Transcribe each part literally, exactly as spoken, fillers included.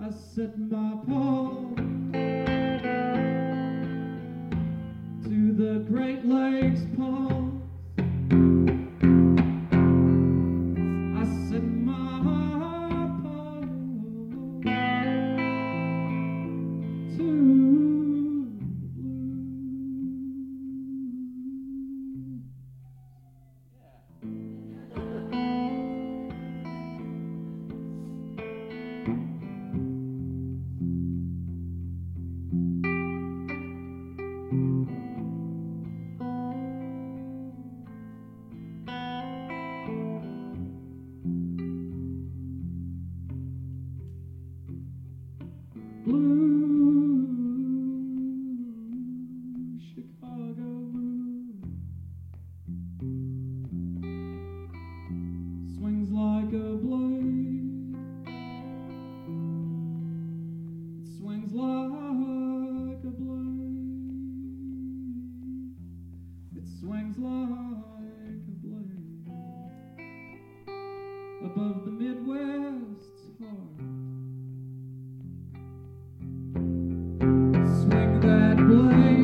I set my paw to the Great Lakes pause. I set my paw to blue Chicago moon swings like a blade. It swings like a blade. It swings like a blade above the Midwest's heart. Swing that blade,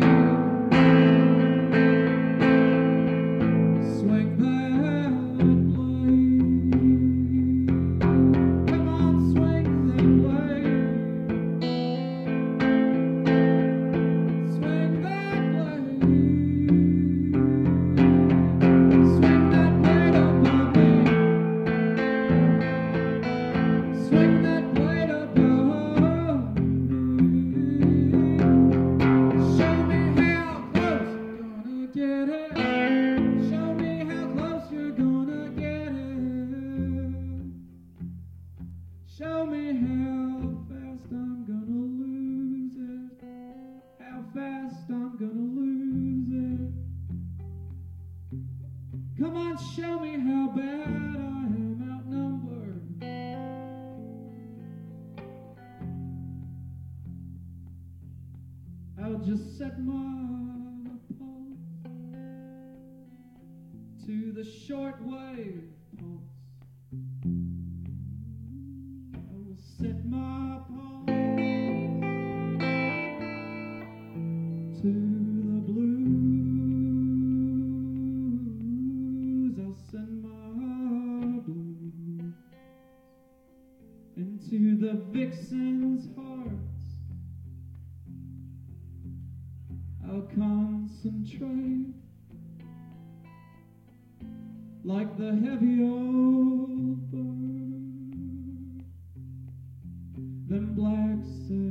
swing that blade. Come on, swing that blade, swing that blade, swing that blade above me, swing that blade above me. Show me how fast I'm gonna lose it. How fast I'm gonna lose it. Come on, show me how bad I am outnumbered. I'll just set my paw to the shortwave pulse. Set my paw to the blues. I'll send my blues into the vixen's hearts. I'll concentrate like the heavy old bird. Them black sails